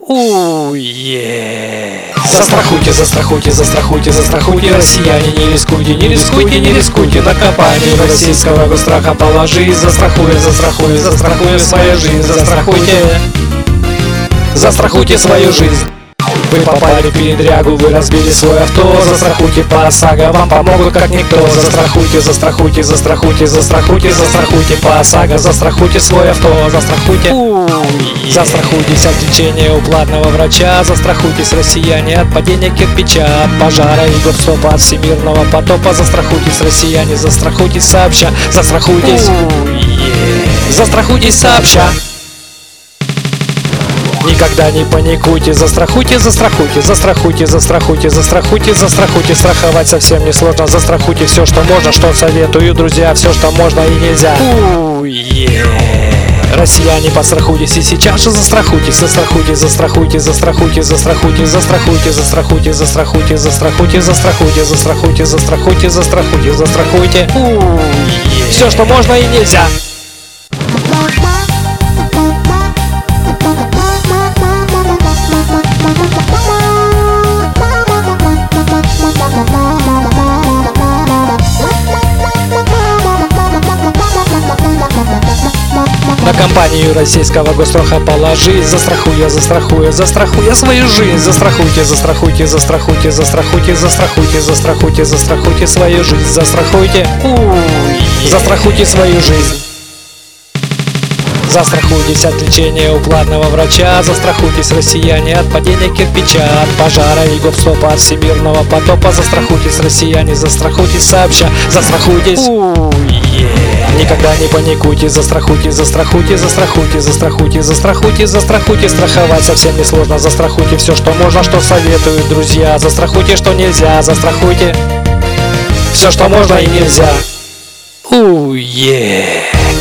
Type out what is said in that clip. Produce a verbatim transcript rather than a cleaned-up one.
Уе. Застрахуйте, застрахуйте, застрахуйте, застрахуйте, россияне, не рискуйте, не рискуйте, не рискуйте, на компанию российского госстраха положи, застрахуя, застрахуя, застрахуя свою жизнь, застрахуйте, застрахуйте свою жизнь. Вы попали в передрягу, вы разбили свой авто, застрахуйте по ОСАГО, вам помогут как никто. Застрахуйте, застрахуйте, застрахуйте, застрахуйте, застрахуйте по ОСАГО, застрахуйте свой авто, застрахуйте. Застрахуйтесь от лечения у платного врача, застрахуйтесь, россияне, от падения кирпича, от пожара и гоп-стопа, от всемирного потопа. Застрахуйтесь, россияне, застрахуйтесь сообща, застрахуйтесь, застрахуйтесь сообща. Никогда не паникуйте, застрахуйте, застрахуйте, застрахуйте, застрахуйте, застрахуйте, застрахуйте. Страховать совсем не сложно, застрахуйте все, что можно, что советую, друзья, все, что можно и нельзя. Россияне, подстрахуйтесь и сейчас же застрахуйтесь, застрахуйтесь, застрахуйте, застрахуйте, застрахуйте, застрахуйте, застрахуйте, застрахуйте, застрахуйте, застрахуйте, застрахуйте, застрахуйте, застрахуйте, застрахуйте. Все, что можно и нельзя. На компанию российского госстраха положи, застрахуя, застрахуя, застрахуя свою жизнь. Застрахуйте, застрахуйте, застрахуйте, застрахуйте, застрахуйте, застрахуйте, застрахуйте свою жизнь. Застрахуйте, застрахуйте свою жизнь. Застрахуйтесь от лечения у платного врача, застрахуйтесь, россияне, от падения кирпича, от пожара и гоп-стопа, от всемирного потопа. Застрахуйтесь, россияне, застрахуйтесь сообща, застрахуйтесь. Никогда не паникуйте, застрахуйте, застрахуйте, застрахуйте, застрахуйте, застрахуйте, застрахуйте. Страховать совсем не сложно, застрахуйте все, что можно, что советуют друзья. Застрахуйте, что нельзя, застрахуйте все, что можно и нельзя. Уе.